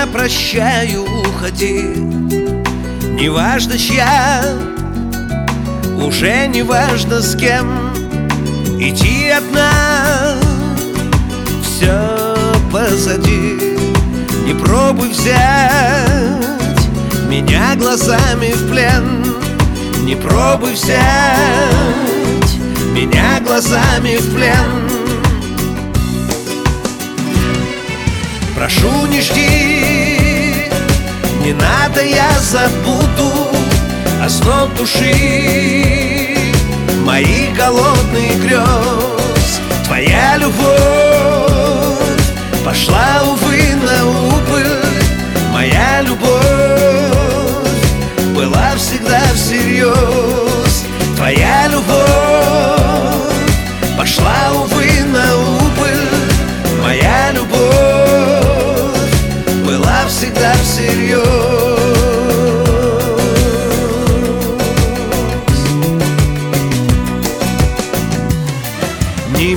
прощаю, уходи. Неважно чья, уже не важно с кем. Идти одна, все позади. Не пробуй взять меня глазами в плен. Не пробуй взять меня глазами в плен. Прошу, не жди, не надо, я забуду озноб души, мои голодные грез. Твоя любовь пошла, увы, на убыль. Моя любовь была всегда всерьез. Твоя любовь пошла, увы, на убыль. Моя любовь была всегда всерьез. Не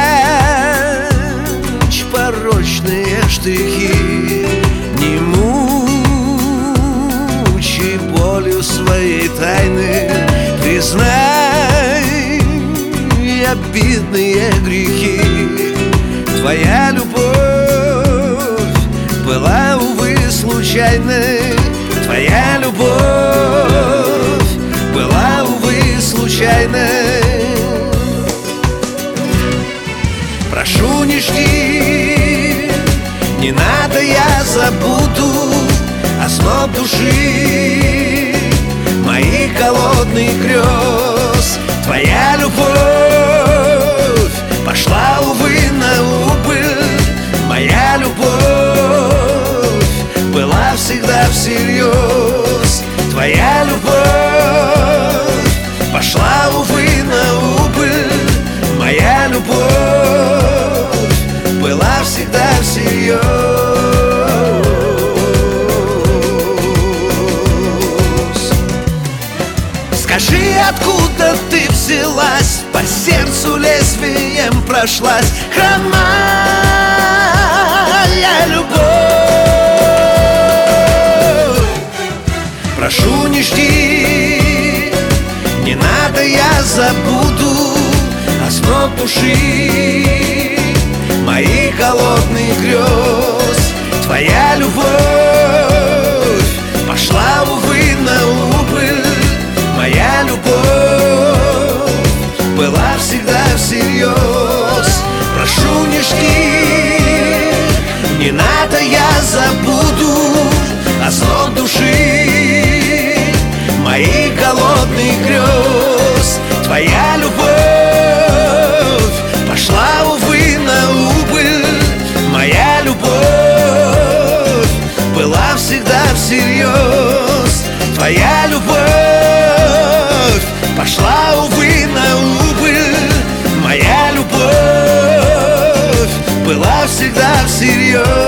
прячь порочные штрихи, не мучай болью своей тайны. Признай обидные грехи. Твоя любовь была, увы, случайной. Твоя любовь была, увы, случайной. Прошу, не жди, не надо, я забуду озноб души, моих голодных грез. Твоя любовь пошла, увы, на убыль. Моя любовь была всегда всерьез. Твоя любовь пошла, увы, на убыль. Моя любовь была всегда всерьез. Скажи, откуда ты взялась, по сердцу лезвием прошлась хромая любовь. Прошу, не жди, не надо, я забуду озноб души, моих голодных грез. Твоя любовь пошла, увы, на убыль. Моя любовь была всегда всерьез. Прошу, не жди, не надо, я забуду озноб души, моих голодных грез. Твоя любовь пошла, увы, на убыль. Моя любовь была всегда всерьез. Твоя любовь пошла, увы, на убыль. Моя любовь была всегда всерьез.